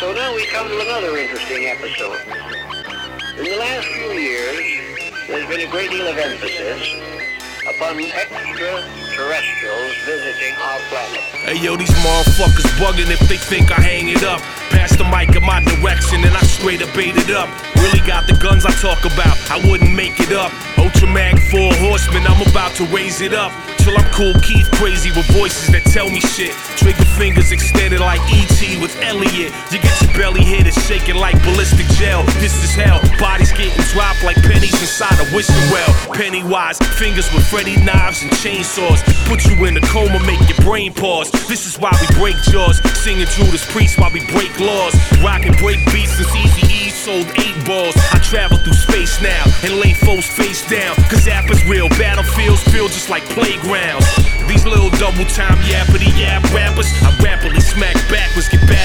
So now we come to another interesting episode. In the last few years, there's been a great deal of emphasis upon extraterrestrials visiting our planet. Hey yo, these motherfuckers bugging if they think I hang it up. Pass the mic in my direction and I straight up ate it up. Really got the guns I talk about, I wouldn't make it up. Ultramag 4 horsemen, I'm about to raise it up. Till I'm Cool Keith crazy with voices that tell me shit. Trigger fingers extended like E.T. with Elliot. You get your belly hit and shaking like ballistic gel. This is hell, bodies getting dropped like pennies inside a wishing well. Pennywise, fingers with Freddy knives and chainsaws. Put you in a coma, make your brain pause. This is why we break jaws, singing Judas Priest while we break laws. Rockin' break beats since Eazy-E sold 8 balls. I travel through space now and lay foes face down. Cause app is real, battlefields feel just like playgrounds. These little double time yappity yap rappers, I rapidly smack backwards, get back